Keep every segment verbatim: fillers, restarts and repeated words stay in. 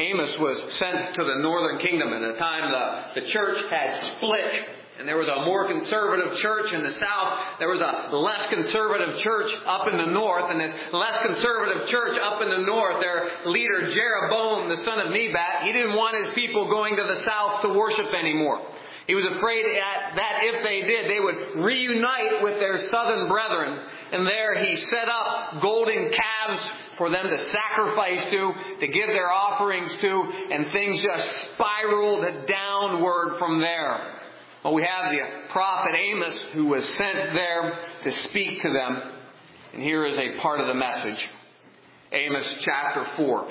Amos was sent to the northern kingdom at a time the, the church had split. And there was a more conservative church in the south. There was a less conservative church up in the north. And this less conservative church up in the north, their leader Jeroboam, the son of Nebat, he didn't want his people going to the south to worship anymore. He was afraid that if they did, they would reunite with their southern brethren. And there he set up golden calves for them to sacrifice to, to give their offerings to, and things just spiraled downward from there. Well, we have the prophet Amos who was sent there to speak to them. And here is a part of the message. Amos chapter four.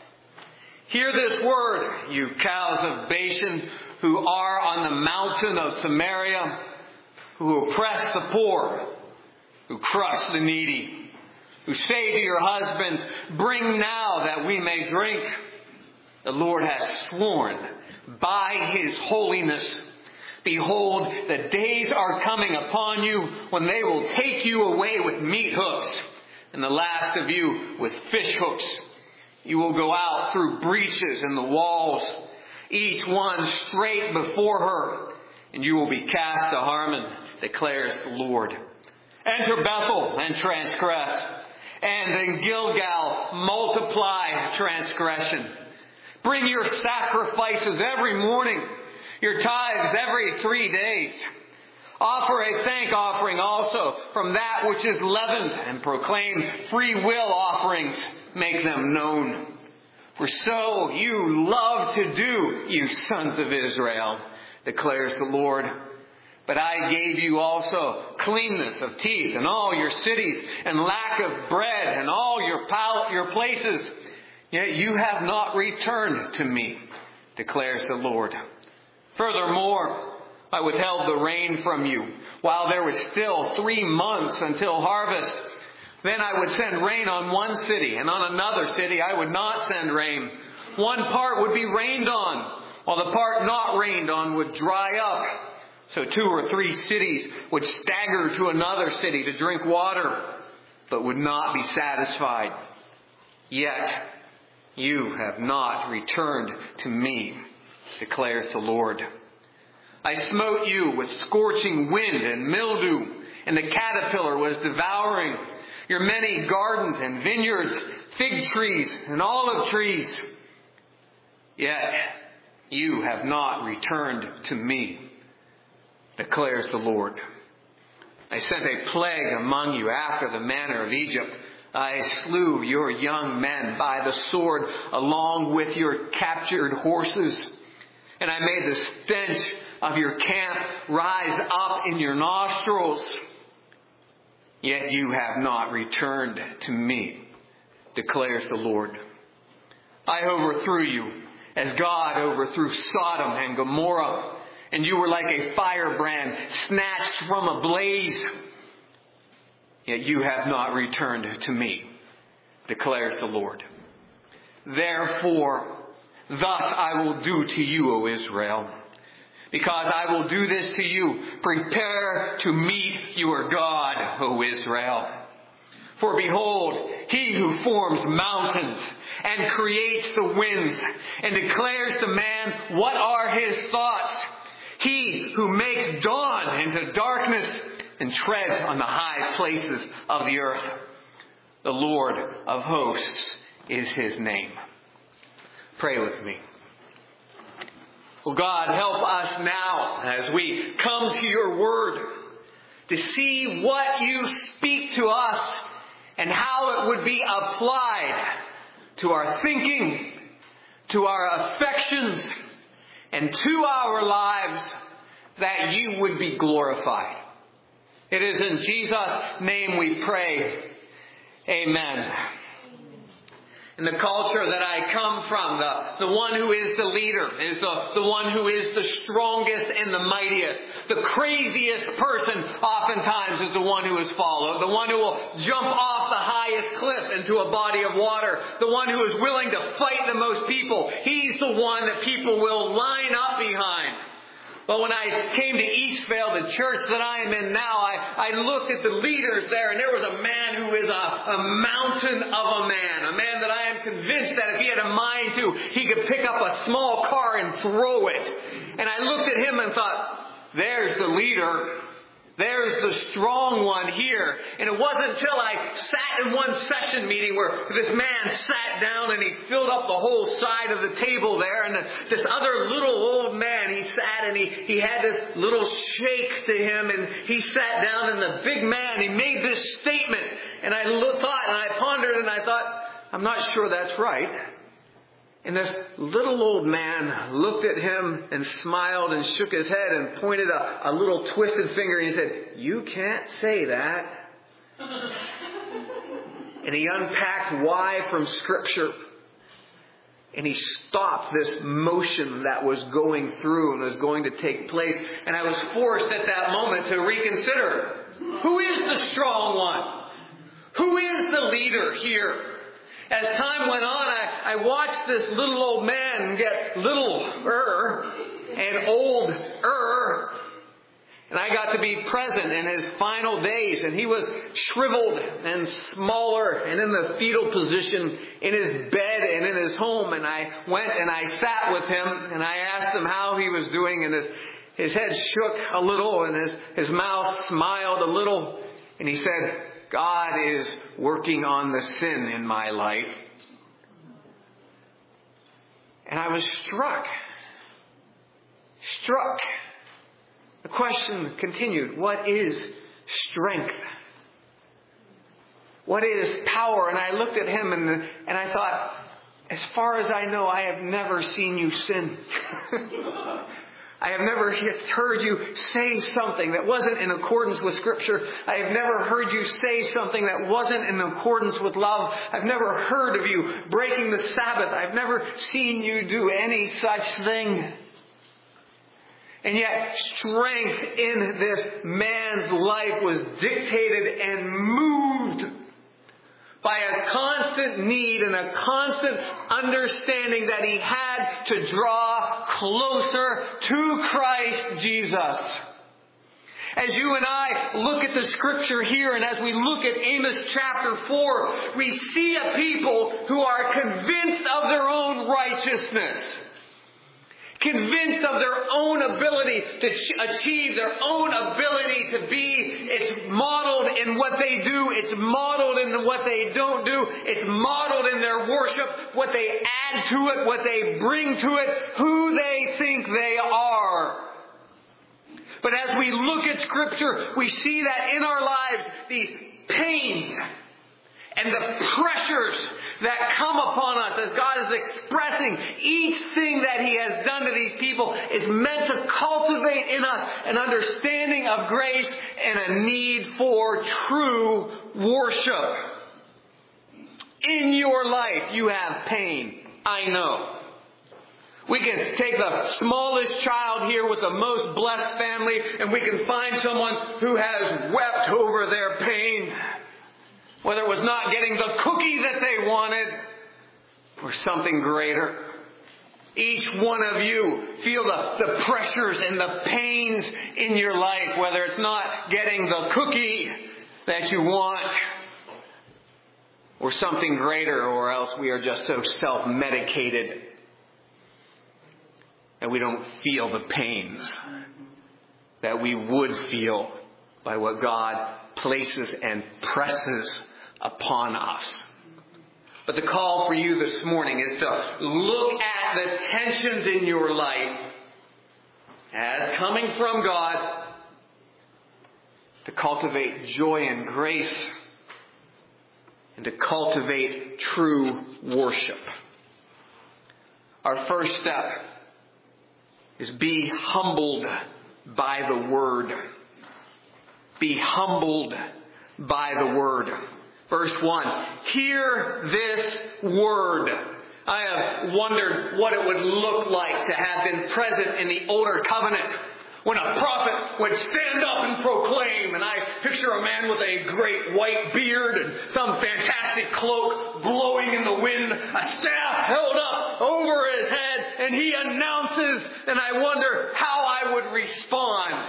Hear this word, you cows of Bashan, who are on the mountain of Samaria, who oppress the poor, who crush the needy, who say to your husbands, bring now that we may drink. The Lord has sworn by His holiness. Behold, the days are coming upon you when they will take you away with meat hooks, and the last of you with fish hooks. You will go out through breaches in the walls, each one straight before her, and you will be cast to Harmon, declares the Lord. Enter Bethel and transgress, and in Gilgal multiply transgression. Bring your sacrifices every morning, your tithes every three days. Offer a thank offering also from that which is leavened, and proclaim free will offerings. Make them known. For so you love to do, you sons of Israel, declares the Lord. But I gave you also cleanness of teeth in all your cities, and lack of bread in all your pal- your places. Yet you have not returned to me, declares the Lord. Furthermore, I withheld the rain from you while there was still three months until harvest. Then I would send rain on one city, and on another city I would not send rain. One part would be rained on, while the part not rained on would dry up. So two or three cities would stagger to another city to drink water, but would not be satisfied. Yet you have not returned to me, declares the Lord. I smote you with scorching wind and mildew, and the caterpillar was devouring your many gardens and vineyards, fig trees and olive trees. Yet you have not returned to me, declares the Lord. I sent a plague among you after the manner of Egypt. I slew your young men by the sword along with your captured horses. And I made the stench of your camp rise up in your nostrils. Yet you have not returned to me, declares the Lord. I overthrew you as God overthrew Sodom and Gomorrah, and you were like a firebrand snatched from a blaze. Yet you have not returned to me, declares the Lord. Therefore, thus I will do to you, O Israel. Because I will do this to you, prepare to meet your God, O Israel. For behold, He who forms mountains and creates the winds and declares to man what are His thoughts. He who makes dawn into darkness and treads on the high places of the earth. The Lord of hosts is His name. Pray with me. Well, God, help us now as we come to your word to see what you speak to us and how it would be applied to our thinking, to our affections, and to our lives, that you would be glorified. It is in Jesus' name we pray. Amen. In the culture that I come from, the, the one who is the leader is the, the one who is the strongest and the mightiest. The craziest person oftentimes is the one who is followed. The one who will jump off the highest cliff into a body of water. The one who is willing to fight the most people. He's the one that people will line up behind. But when I came to Eastvale, the church that I am in now, I, I looked at the leaders there, and there was a man who is a, a mountain of a man. A man that I am convinced that if he had a mind to, he could pick up a small car and throw it. And I looked at him and thought, there's the leader. There's the strong one here. And it wasn't until I sat in one session meeting where this man sat down and he filled up the whole side of the table there. And this other little old man, he sat and he, he had this little shake to him. And he sat down, and the big man, he made this statement. And I thought, and I pondered, and I thought, I'm not sure that's right. And this little old man looked at him and smiled and shook his head and pointed a, a little twisted finger, and he said, you can't say that. And he unpacked why from Scripture. And he stopped this motion that was going through and was going to take place. And I was forced at that moment to reconsider. Who is the strong one? Who is the leader here? As time went on, I, I watched this little old man get littler and older. And I got to be present in his final days. And he was shriveled and smaller and in the fetal position in his bed and in his home. And I went and I sat with him and I asked him how he was doing. And his, his head shook a little and his, his mouth smiled a little. And he said, God is working on the sin in my life. And I was struck. Struck. The question continued, what is strength? What is power? And I looked at him and, and I thought, as far as I know, I have never seen you sin. I have never heard you say something that wasn't in accordance with Scripture. I have never heard you say something that wasn't in accordance with love. I've never heard of you breaking the Sabbath. I've never seen you do any such thing. And yet, strength in this man's life was dictated and moved by a constant need and a constant understanding that he had to draw closer to Christ Jesus. As you and I look at the Scripture here, and as we look at Amos chapter four, we see a people who are convinced of their own righteousness. Convinced of their own ability to achieve their own ability to be. It's modeled in what they do. It's modeled in what they don't do. It's modeled in their worship, what they add to it, what they bring to it, who they think they are. But as we look at Scripture, we see that in our lives, these pains and the pressures that come upon us as God is expressing each thing that He has done to these people is meant to cultivate in us an understanding of grace and a need for true worship. In your life, you have pain. I know. We can take the smallest child here with the most blessed family, and we can find someone who has wept over their pain. Whether it was not getting the cookie that they wanted or something greater. Each one of you feel the, the pressures and the pains in your life, whether it's not getting the cookie that you want or something greater, or else we are just so self-medicated that we don't feel the pains that we would feel by what God places and presses upon us. But the call for you this morning is to look at the tensions in your life as coming from God, to cultivate joy and grace, and to cultivate true worship. Our first step is be humbled by the Word. Be humbled by the Word. Verse one, hear this Word. I have wondered what it would look like to have been present in the older covenant when a prophet would stand up and proclaim, and I picture a man with a great white beard and some fantastic cloak blowing in the wind, a staff held up over his head, and he announces, and I wonder how I I would respond.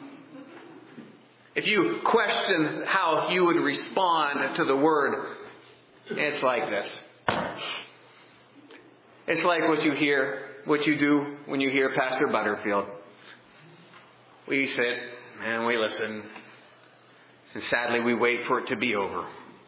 If you question how you would respond to the Word, it's like this. It's like what you hear, what you do when you hear Pastor Butterfield. We sit and we listen, and sadly we wait for it to be over.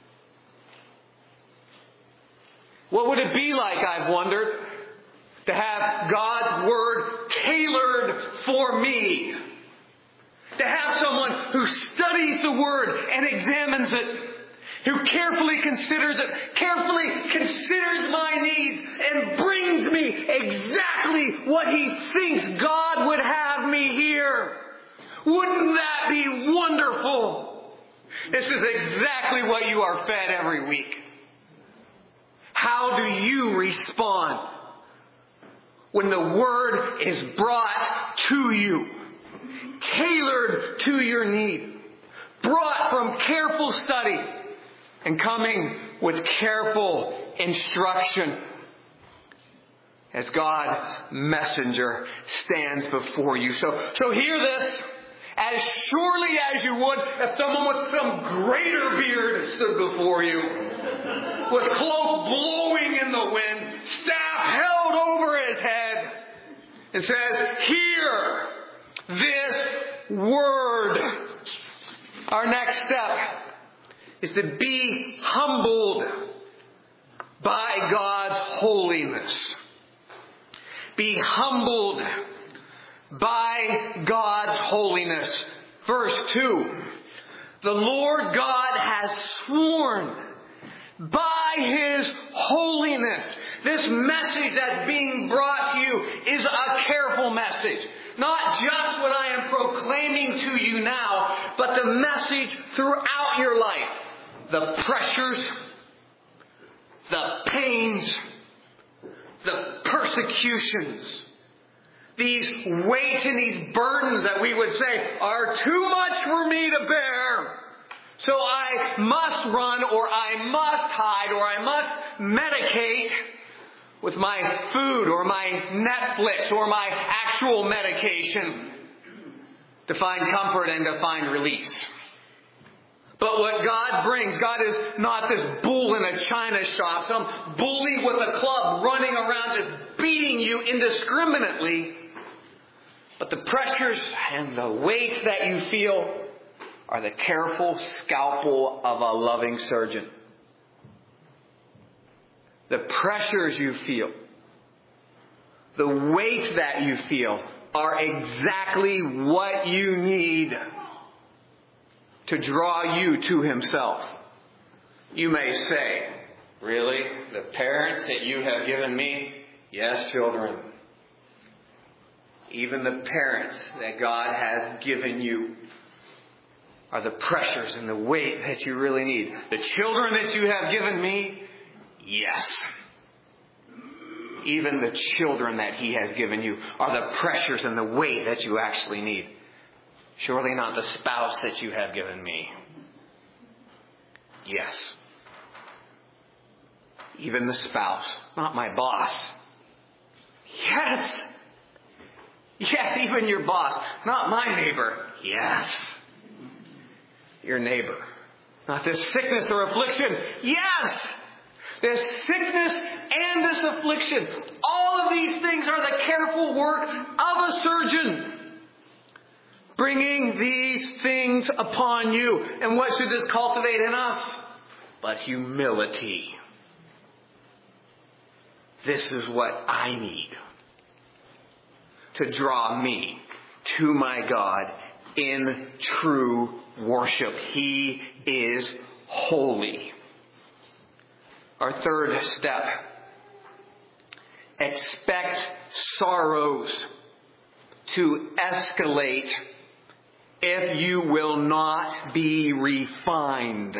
What would it be like, I've wondered, to have God's Word tailored for me? To have someone who studies the Word and examines it, who carefully considers it, carefully considers my needs, and brings me exactly what He thinks God would have me hear. Wouldn't that be wonderful? This is exactly what you are fed every week. How do you respond when the Word is brought to you, tailored to your need, brought from careful study, and coming with careful instruction as God's messenger stands before you? So, so hear this. As surely as you would if someone with some greater beard stood before you, with cloak blowing in the wind, staff held over his head, and says, hear this word. Our next step is to be humbled by God's holiness. Be humbled by God's holiness. Verse two. The Lord God has sworn by His holiness. This message that's being brought to you is a careful message. Not just what I am proclaiming to you now, but the message throughout your life. The pressures, the pains, the persecutions, these weights and these burdens that we would say are too much for me to bear. So I must run, or I must hide, or I must medicate with my food or my Netflix or my actual medication to find comfort and to find release. But what God brings, God is not this bull in a china shop, some bully with a club running around just beating you indiscriminately. But the pressures and the weights that you feel are the careful scalpel of a loving surgeon. The pressures you feel, the weight that you feel, are exactly what you need to draw you to Himself. You may say, really? The parents that you have given me? Yes, children. Even the parents that God has given you are the pressures and the weight that you really need. The children that you have given me? Yes. Even the children that He has given you are the pressures and the weight that you actually need. Surely not the spouse that you have given me. Yes. Even the spouse, not my boss. Yes. Yes, even your boss, not my neighbor. Yes. Your neighbor. Not this sickness or affliction. Yes. This sickness and this affliction. All of these things are the careful work of a surgeon. Bringing these things upon you. And what should this cultivate in us? But humility. This is what I need to draw me to my God in true worship. He is holy. Our third step. Expect sorrows to escalate if you will not be refined.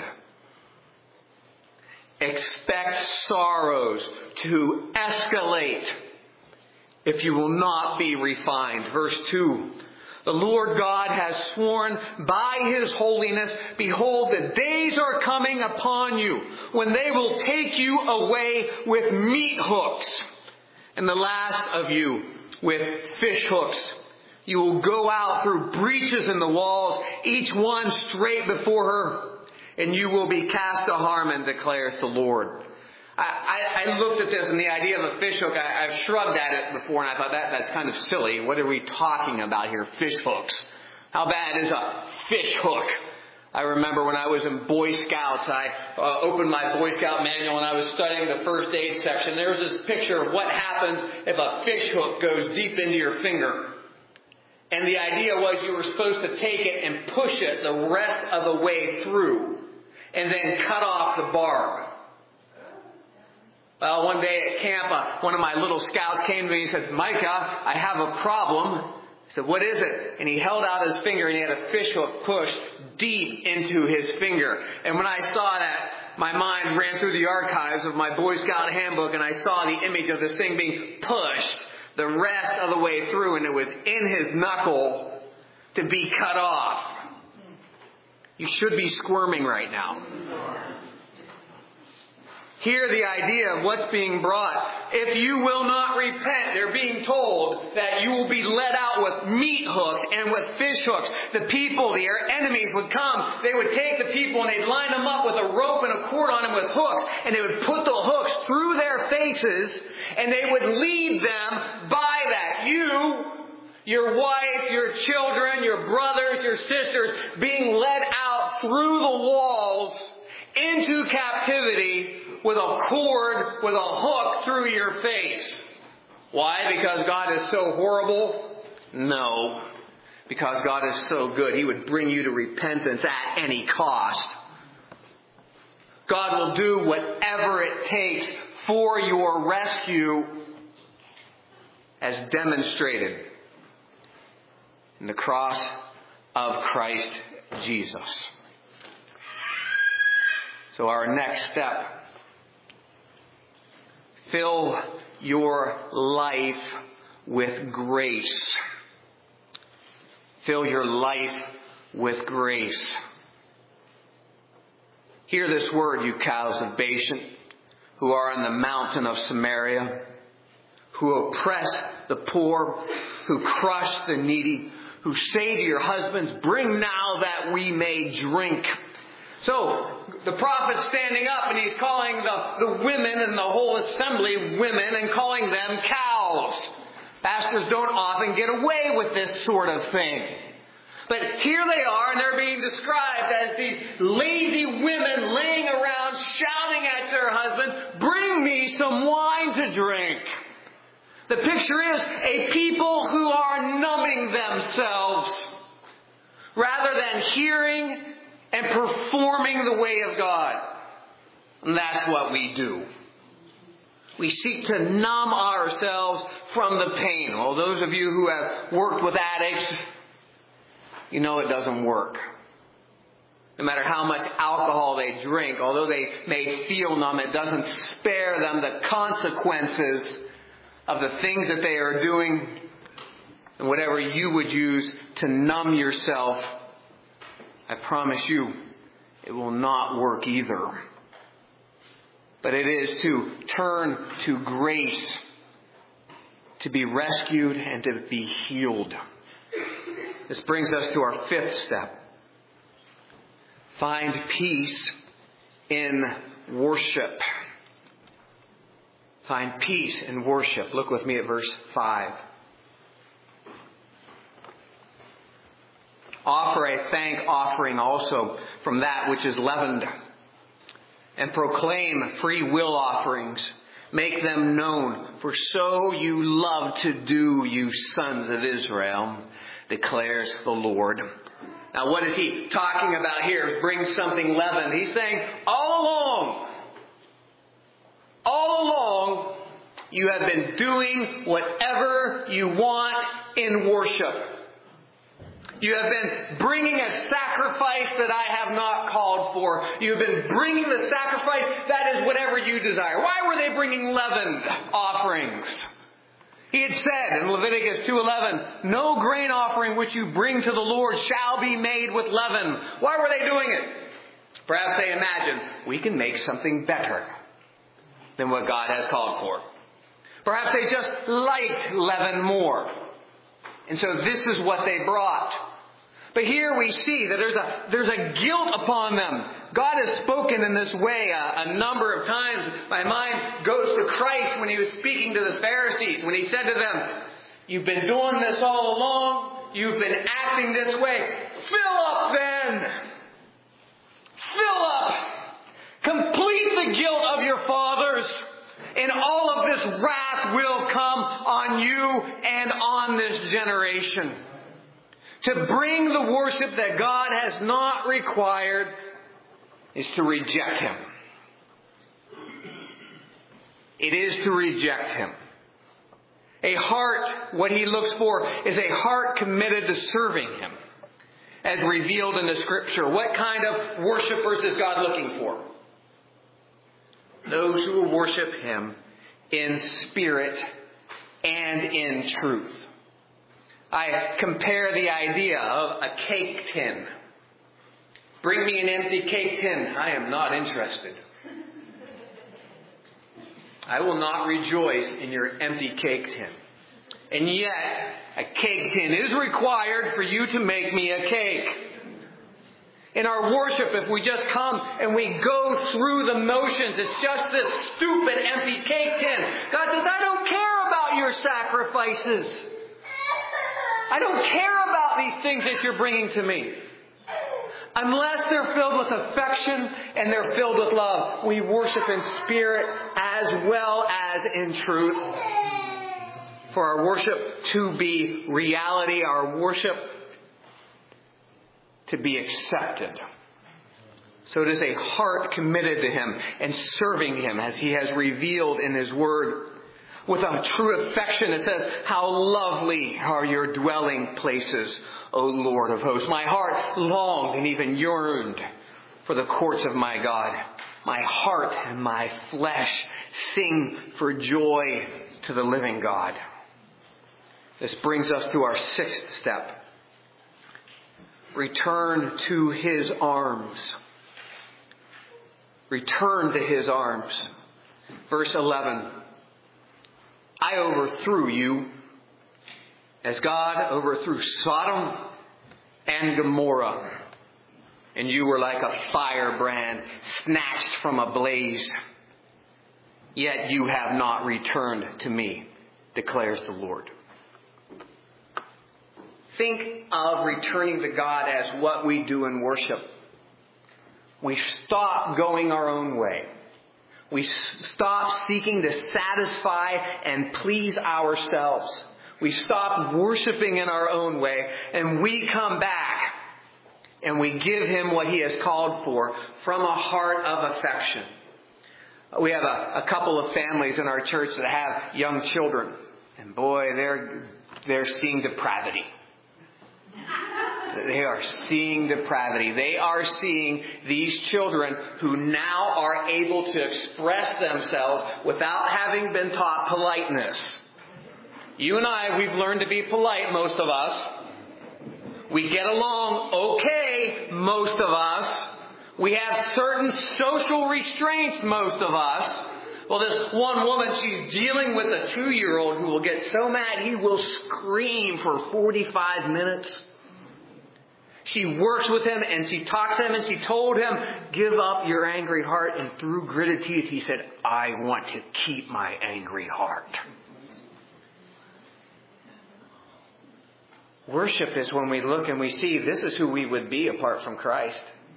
Expect sorrows to escalate if you will not be refined. Verse two. The Lord God has sworn by His holiness, behold, the days are coming upon you when they will take you away with meat hooks, and the last of you with fish hooks, You will go out through breaches in the walls, each one straight before her, and you will be cast to Harmon, declares the Lord. I, I, I looked at this and the idea of a fish hook, I, I've shrugged at it before, and I thought that that's kind of silly. What are we talking about here? Fish hooks. How bad is a fish hook? I remember when I was in Boy Scouts, I uh, opened my Boy Scout manual and I was studying the first aid section. There was this picture of what happens if a fish hook goes deep into your finger. And the idea was you were supposed to take it and push it the rest of the way through and then cut off the barb. Well, one day at camp, uh, one of my little scouts came to me and said, Micah, I have a problem. I said, what is it? And he held out his finger and he had a fish hook pushed deep into his finger. And when I saw that, my mind ran through the archives of my Boy Scout handbook and I saw the image of this thing being pushed the rest of the way through, and it was in his knuckle to be cut off. You should be squirming right now. Hear the idea of what's being brought. If you will not repent, they're being told that you will be let out with meat hooks and with fish hooks. The people, their enemies would come. They would take the people and they'd line them up with a rope and a cord on them with hooks. And they would put the hooks through their faces and they would lead them by that. You, your wife, your children, your brothers, your sisters being led out through the walls into captivity with a cord, with a hook through your face. Why? Because God is so horrible? No. Because God is so good. He would bring you to repentance at any cost. God will do whatever it takes for your rescue, as demonstrated in the cross of Christ Jesus. So our next step, fill your life with grace. Fill your life with grace. Hear this word, you cows of Bashan, who are on the mountain of Samaria, who oppress the poor, who crush the needy, who say to your husbands, bring now that we may drink. So, the prophet's standing up and he's calling the, the women and the whole assembly women and calling them cows. Pastors don't often get away with this sort of thing. But here they are and they're being described as these lazy women laying around shouting at their husbands, bring me some wine to drink. The picture is a people who are numbing themselves rather than hearing and performing the way of God. And that's what we do. We seek to numb ourselves from the pain. Well, those of you who have worked with addicts, you know it doesn't work. No matter how much alcohol they drink, although they may feel numb, it doesn't spare them the consequences of the things that they are doing and whatever you would use to numb yourself. I promise you, it will not work either. But it is to turn to grace, to be rescued and to be healed. This brings us to our fifth step. Find peace in worship. Find peace in worship. Look with me at verse five. Offer a thank offering also from that which is leavened, and proclaim free will offerings. Make them known, for so you love to do, you sons of Israel, declares the Lord. Now what is he talking about here? Bring something leavened. He's saying, all along, all along, you have been doing whatever you want in worship. You have been bringing a sacrifice that I have not called for. You have been bringing the sacrifice that is whatever you desire. Why were they bringing leavened offerings? He had said in Leviticus two eleven, no grain offering which you bring to the Lord shall be made with leaven. Why were they doing it? Perhaps they imagined, we can make something better than what God has called for. Perhaps they just liked leaven more. And so this is what they brought. But here we see that there's a there's a guilt upon them. God has spoken in this way a, a number of times. My mind goes to Christ when He was speaking to the Pharisees, when He said to them, "You've been doing this all along. You've been acting this way. Fill up then. Fill up. Complete the guilt of your fathers. And all of this wrath will come on you and on this generation." To bring the worship that God has not required is to reject Him. It is to reject Him. A heart, what He looks for, is a heart committed to serving Him, as revealed in the Scripture. What kind of worshipers is God looking for? Those who will worship Him in spirit and in truth. I compare the idea of a cake tin. Bring me an empty cake tin. I am not interested. I will not rejoice in your empty cake tin. And yet, a cake tin is required for you to make me a cake. In our worship, if we just come and we go through the motions, it's just this stupid empty cake tin. God says, I don't care about your sacrifices. I don't care about these things that you're bringing to me. Unless they're filled with affection and they're filled with love. We worship in spirit as well as in truth. For our worship to be reality, our worship to be accepted. So it is a heart committed to Him and serving Him as He has revealed in His Word. With a true affection, it says, how lovely are your dwelling places, O Lord of hosts. My heart longed and even yearned for the courts of my God. My heart and my flesh sing for joy to the living God. This brings us to our sixth step. Return to His arms. Return to His arms. Verse eleven. I overthrew you as God overthrew Sodom and Gomorrah. And you were like a firebrand snatched from a blaze. Yet you have not returned to me, declares the Lord. Think of returning to God as what we do in worship. We stop going our own way. We stop seeking to satisfy and please ourselves. We stop worshiping in our own way, and we come back and we give Him what He has called for from a heart of affection. We have a, a couple of families in our church that have young children, and boy, they're they're seeing depravity. They are seeing depravity. They are seeing these children who now are able to express themselves without having been taught politeness. You and I, we've learned to be polite, most of us. We get along okay, most of us. We have certain social restraints, most of us. Well, this one woman, she's dealing with a two-year-old who will get so mad he will scream for forty-five minutes. She works with him and she talks to him and she told him, give up your angry heart. And through gritted teeth, he said, I want to keep my angry heart. Worship is when we look and we see this is who we would be apart from Christ.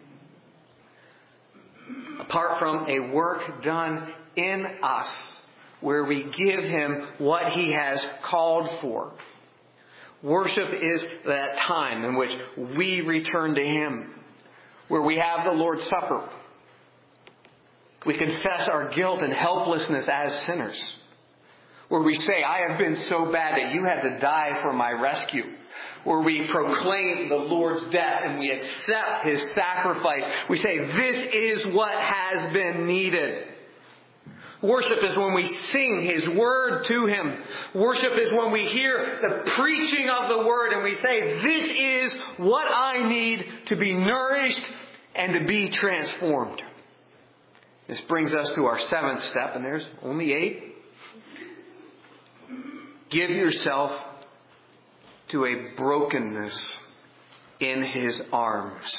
Apart from a work done in us where we give Him what He has called for. Worship is that time in which we return to Him, where we have the Lord's Supper. We confess our guilt and helplessness as sinners, where we say, I have been so bad that you had to die for my rescue, where we proclaim the Lord's death and we accept His sacrifice. We say, this is what has been needed. Worship is when we sing His Word to Him. Worship is when we hear the preaching of the Word and we say, this is what I need to be nourished and to be transformed. This brings us to our seventh step, and there's only eight. Give yourself to a brokenness in His arms.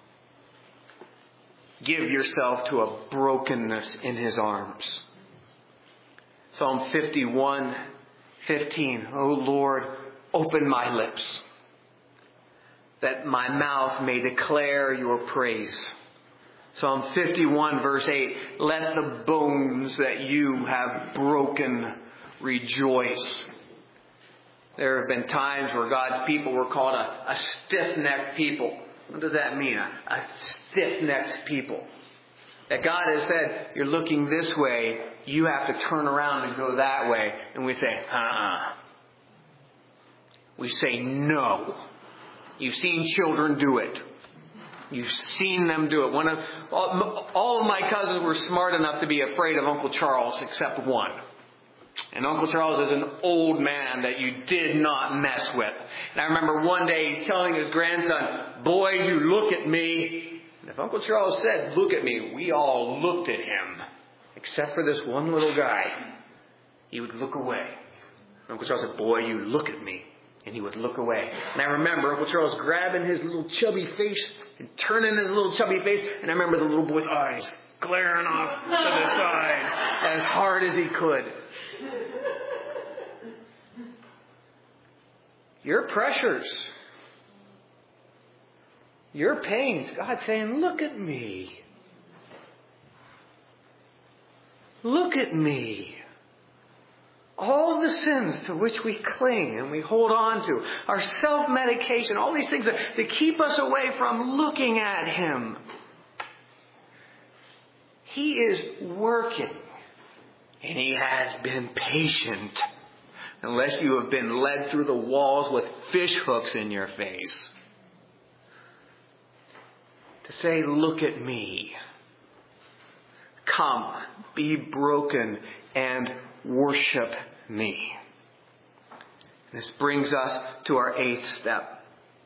Give yourself to a brokenness in His arms. Psalm fifty-one fifteen. O Lord, open my lips, that my mouth may declare your praise. Psalm fifty-one verse eight. Let the bones that you have broken rejoice. There have been times where God's people were called a, a stiff-necked people. What does that mean? A, a stiff-necked people. That God has said, you're looking this way, you have to turn around and go that way. And we say, uh-uh. We say no. You've seen children do it. You've seen them do it. One of all, all of my cousins were smart enough to be afraid of Uncle Charles, except one. And Uncle Charles is an old man that you did not mess with. And I remember one day he's telling his grandson, boy, you look at me. And if Uncle Charles said, look at me, we all looked at him. Except for this one little guy. He would look away. Uncle Charles said, boy, you look at me. And he would look away. And I remember Uncle Charles grabbing his little chubby face and turning his little chubby face. And I remember the little boy's eyes glaring off to the side as hard as he could. Your pressures, your pains, God's saying, look at me. Look at me. All the sins to which we cling and we hold on to, our self-medication, all these things that, that keep us away from looking at Him. He is working, and He has been patient. Unless you have been led through the walls with fish hooks in your face. To say, look at me. Come, be broken, and worship me. This brings us to our eighth step.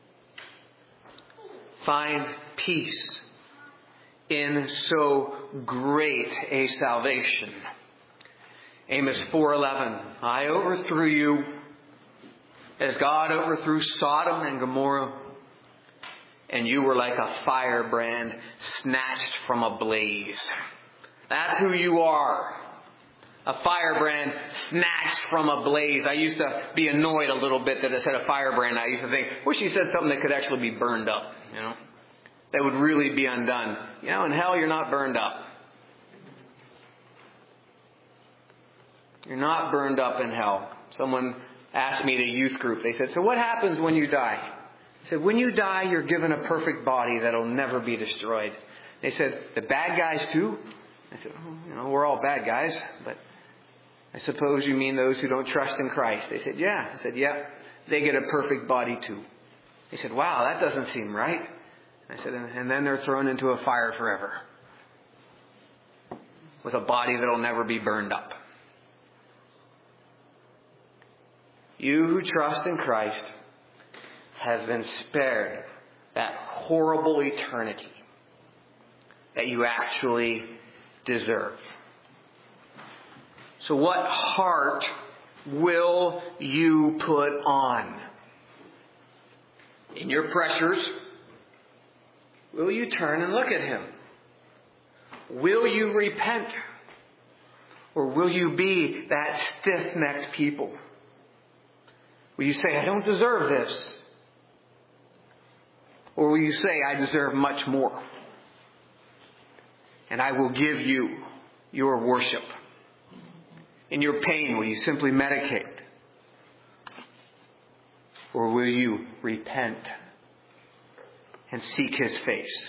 Find peace in so great a salvation. Amos four eleven. I overthrew you as God overthrew Sodom and Gomorrah, and you were like a firebrand snatched from a blaze. That's who you are. A firebrand snatched from a blaze. I used to be annoyed a little bit that it said a firebrand. I used to think, wish he said something that could actually be burned up, you know, that would really be undone. You know, in hell you're not burned up. You're not burned up in hell. Someone asked me at a youth group, they said, so what happens when you die? I said, when you die, you're given a perfect body that'll never be destroyed. They said, the bad guys too? I said, oh, you know, we're all bad guys, but I suppose you mean those who don't trust in Christ. They said, yeah. I said, yeah, they get a perfect body too. They said, wow, that doesn't seem right. I said, and then they're thrown into a fire forever with a body that'll never be burned up. You who trust in Christ have been spared that horrible eternity that you actually deserve. So what heart will you put on? In your pressures, will you turn and look at Him? Will you repent? Or will you be that stiff-necked people? Will you say, I don't deserve this? Or will you say, I deserve much more? And I will give you your worship. In your pain, will you simply medicate? Or will you repent and seek His face?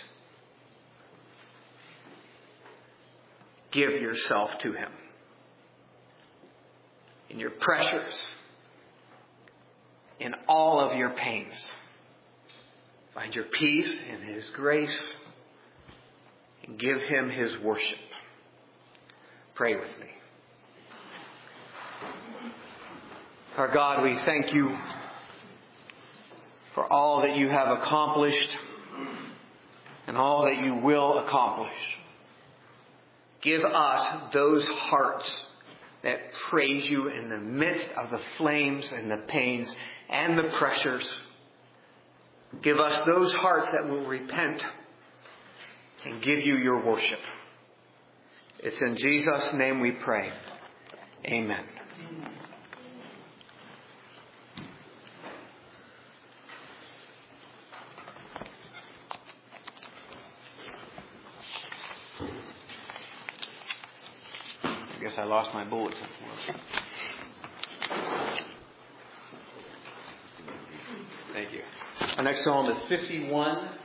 Give yourself to Him. In your pressures, in all of your pains, find your peace in His grace and give Him His worship. Pray with me. Our God, we thank You for all that You have accomplished and all that You will accomplish. Give us those hearts that praise You in the midst of the flames and the pains and the pressures. Give us those hearts that will repent and give you your worship. It's in Jesus' name we pray. Amen. I guess I lost my bulletin. Thank you. Our next psalm is fifty-one.